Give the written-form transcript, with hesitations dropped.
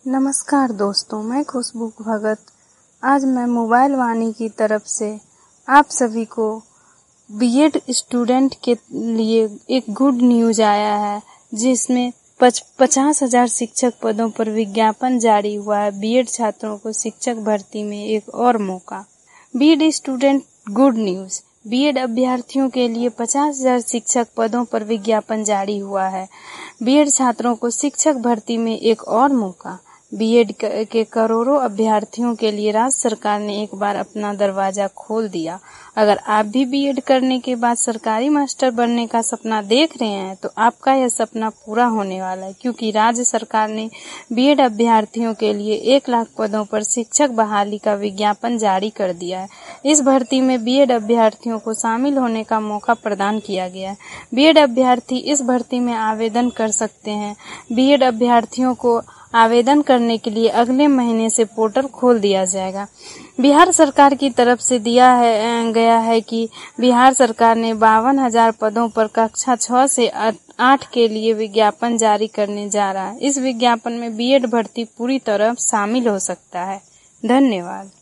नमस्कार दोस्तों, मैं खुशबू भगत। आज मैं मोबाइल वाणी की तरफ से आप सभी को बीएड स्टूडेंट के लिए एक गुड न्यूज आया है, जिसमें 50,000 शिक्षक पदों पर विज्ञापन जारी हुआ है। बीएड छात्रों को शिक्षक भर्ती में एक और मौका। B Ed student good news. B Ed अभ्यर्थियों के लिए 50,000 शिक्षक पदों पर विज्ञापन जारी हुआ है। बीएड छात्रों को शिक्षक भर्ती में एक और मौका। बीएड के करोड़ों अभ्यर्थियों के लिए राज्य सरकार ने एक बार अपना दरवाजा खोल दिया। अगर आप भी बीएड करने के बाद सरकारी मास्टर बनने का सपना देख रहे हैं, तो आपका यह सपना पूरा होने वाला है, क्योंकि राज्य सरकार ने बीएड अभ्यर्थियों के लिए 1 लाख पदों पर शिक्षक बहाली का विज्ञापन जारी कर दिया है। इस भर्ती में बीएड अभ्यर्थियों को शामिल होने का मौका प्रदान किया गया है। बीएड अभ्यर्थी इस भर्ती में आवेदन कर सकते हैं। बीएड अभ्यर्थियों को आवेदन करने के लिए अगले महीने से पोर्टल खोल दिया जाएगा। बिहार सरकार की तरफ से गया है कि बिहार सरकार ने 52,000 पदों पर कक्षा 6 से 8 के लिए विज्ञापन जारी करने जा रहा है। इस विज्ञापन में बीएड भर्ती पूरी तरह शामिल हो सकता है। धन्यवाद।